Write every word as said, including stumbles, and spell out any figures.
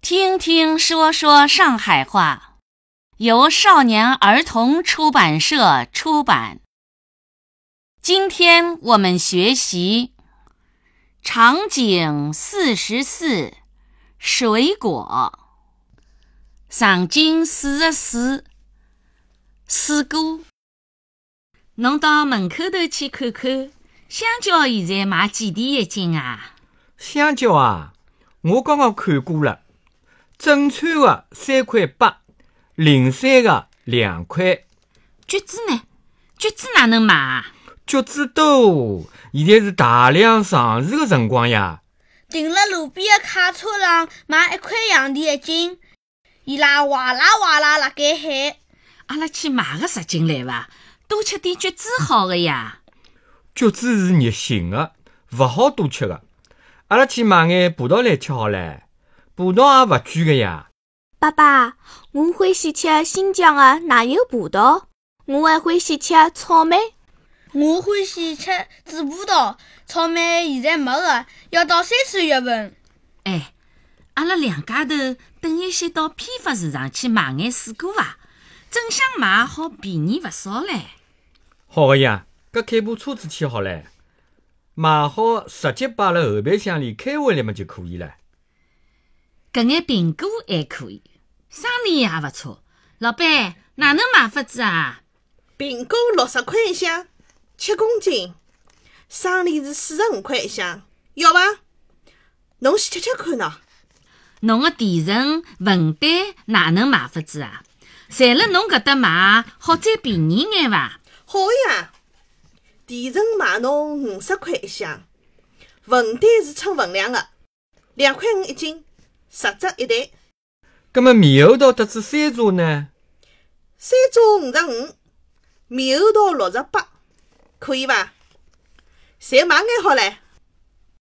听听说说上海话，由少年儿童出版社出版。今天我们学习场景四十四，水果。场景四十四，水果。侬到门口头去看看，香蕉现在卖几钿一斤啊？ 香蕉啊，我刚刚看过了，正餐的三块八，零散的两块。 橘子呢？橘子哪能买啊？ 橘子多，现在是大量上市的辰光呀。 停了路边的卡车上卖一块洋钿一斤，伊拉哇啦哇啦辣盖喊。 阿拉去买个十斤来伐？多吃点橘子好的呀。 橘子是热性的，勿好多吃的。阿拉去买眼葡萄来吃好唻，葡萄也勿贵的呀。 爸爸，我欢喜吃新疆的奶油葡萄，我还欢喜吃草莓。 我欢喜吃紫葡萄，草莓现在没的，要到三四月份。 哎，阿拉两家头等一些到批发市场去买眼水果伐？正想买好便宜勿少唻。 好的呀，搿开部车子去好唻，买好直接摆辣后备箱里，开回来嘛就可以了。 搿眼苹果还可以，生意也勿错。老板，哪能买法子啊？ 苹果六十块一箱，七公斤，生理是四十五块一箱，要伐？侬先吃吃看喏。 侬个提成分担哪能买法子啊？赚了侬搿搭买，好再便宜眼伐？ 好呀，提成卖侬五十块一箱，分担是称分量的，两块五一斤，十只一袋。 葛末猕猴桃特子三只呢？ 三只五十五，猕猴桃六十八，可以伐？侪买眼好唻。